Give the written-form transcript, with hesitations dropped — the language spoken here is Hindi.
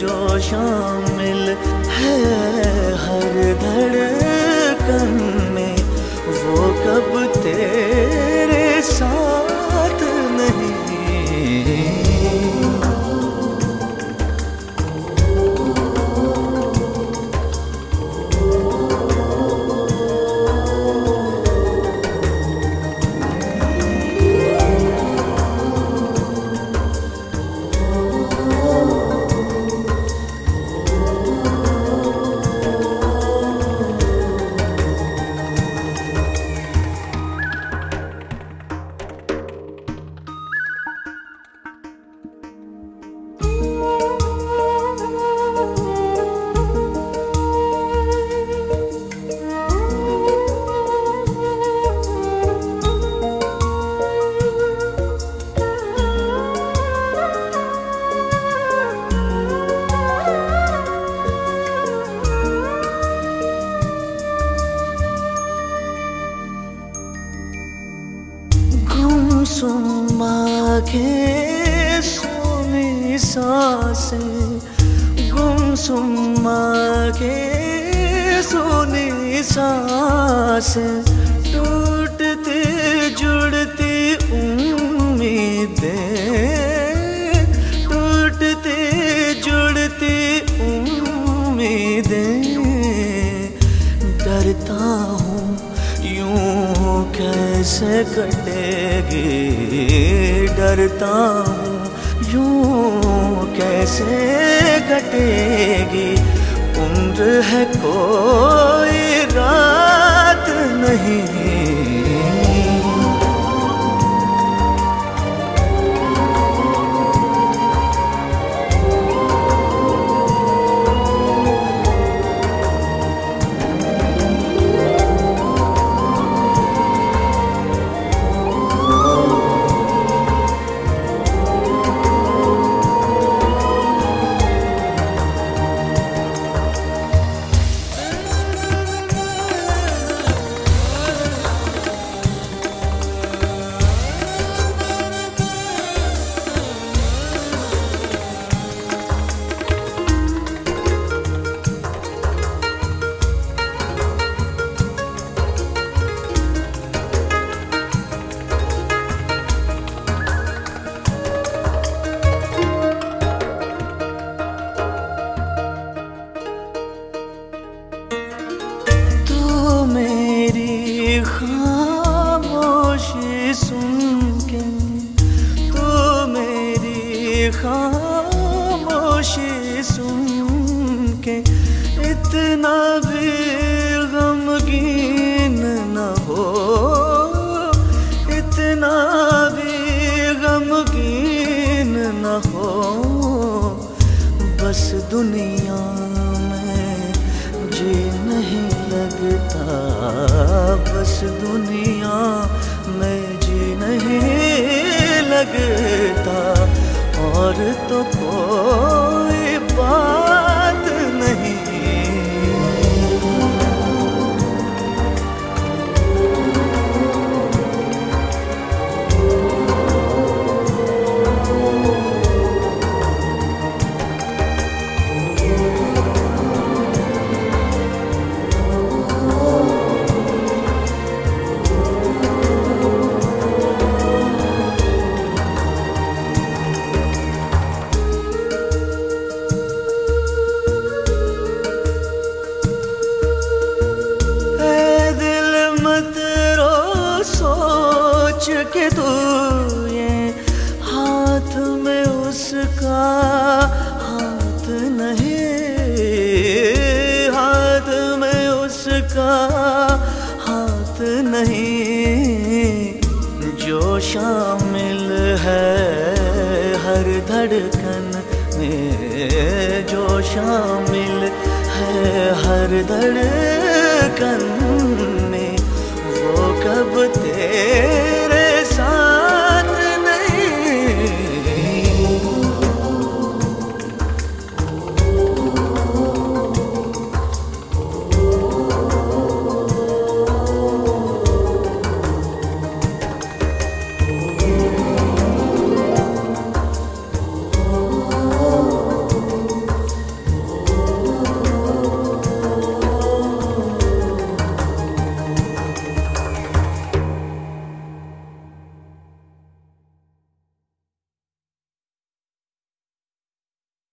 जो शामिल है हर धड़कन में, वो कब तेरे साथ नहीं। गुमसुम आँखें सोनी सांसें, गुमसुम आँखें सोनी सांसें, टूटती जुड़ती उम्मीदें, टूटती जुड़ती उम्मीदें। डरता हूँ यूं कैसे कटेगी, डरता हूँ यूं कैसे कटेगी। उम्र है कोई रात नहीं। खामोशी सुन के, तो मेरी खामोशी सुन के इतना भी गमगीन न हो, इतना भी गमगीन न हो। बस दुनिया में जी नहीं लगता, बस दुनिया में जी नहीं लगता। और तो कोई बात नहीं। सोच के तू ये हाथ में उसका हाथ नहीं, हाथ में उसका हाथ नहीं। जो शामिल है हर धड़कन में, जो शामिल है हर धड़कन में, वो कब तेरे